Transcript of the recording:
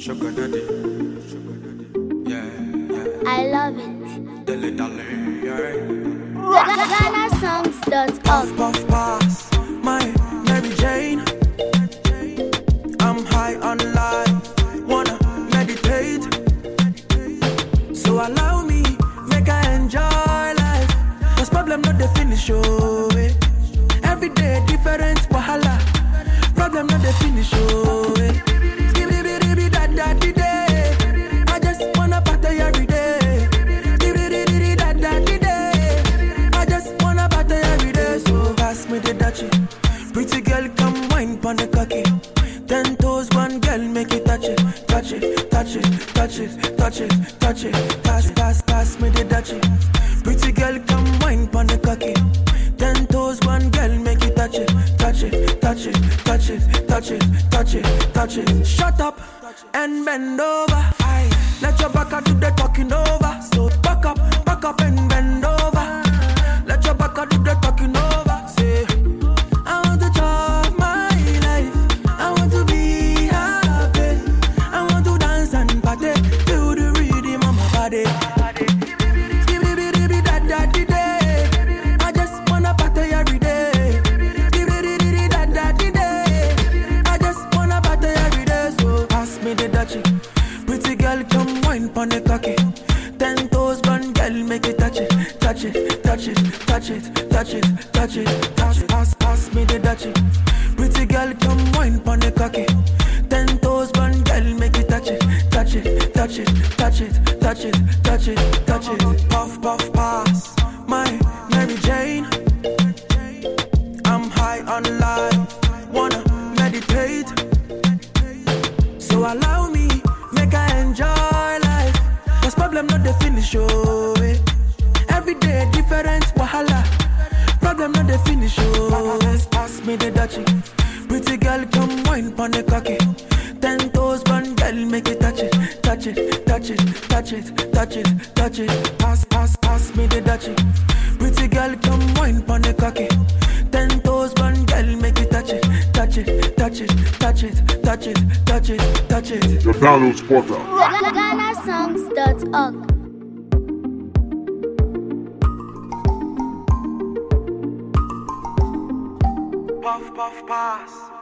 Sugar daddy, yeah, yeah. I love it. Dilly dally, yeah. GhanaSongs.org. Puff puff pass, my Mary Jane. I'm high on life, wanna meditate. So allow me, make I enjoy life. Cause problem not the finish, oh eh. Every day different wahala. Problem not the finish, oh eh. I just wanna party every day. I just wanna party every day. So pass me the dachi. Pretty girl, come wine pon the cocky. 10 toes, one girl, make it touch it, touch it, touch it, touch it, touch it, touch it. Pass me the dachi. Pretty girl, come wine pon the cocky. 10 toes, one girl, make it touch it, touch it, touch it, touch it, touch it, touch it, touch it. Shut up and bend over. Aye. Let your back do the talking over. So back up and bend over. Let your back do the talking over. Say, I want to chop my life. I want to be happy. I want to dance and party. Feel the rhythm of my body. I just wanna party every day. I just wanna party every day. So pass me the dachi. Pretty girl, come wine pon the cocky. 10 toes, one girl, make it touch it, touch it, touch it, touch it, touch it, touch it. Pass me the dachi. Pretty girl, come wine pon the cocky. 10 toes, one girl, make it touch it, touch it, touch it, touch it, touch it, touch it, touch it. Puff puff pass, my Mary Jane. I'm high on life, wanna meditate. So allow me, make I enjoy life. Cause problem not the finish, oh eh. Every day different wahala. Problem not the finish, oh eh. Pass me the dachi. Pretty girl, come wine pon the cocky. 10 toes, one girl, make it touch it, touch it, touch it, touch it, touch it, touch it. Pass me the dachi. Pretty girl, come wine pon the cocky. 10 toes, one girl, make it touch it, touch it, touch it, touch it, touch it, touch it, touch it. The download spotter. GhanaSongs.org. Puff puff pass.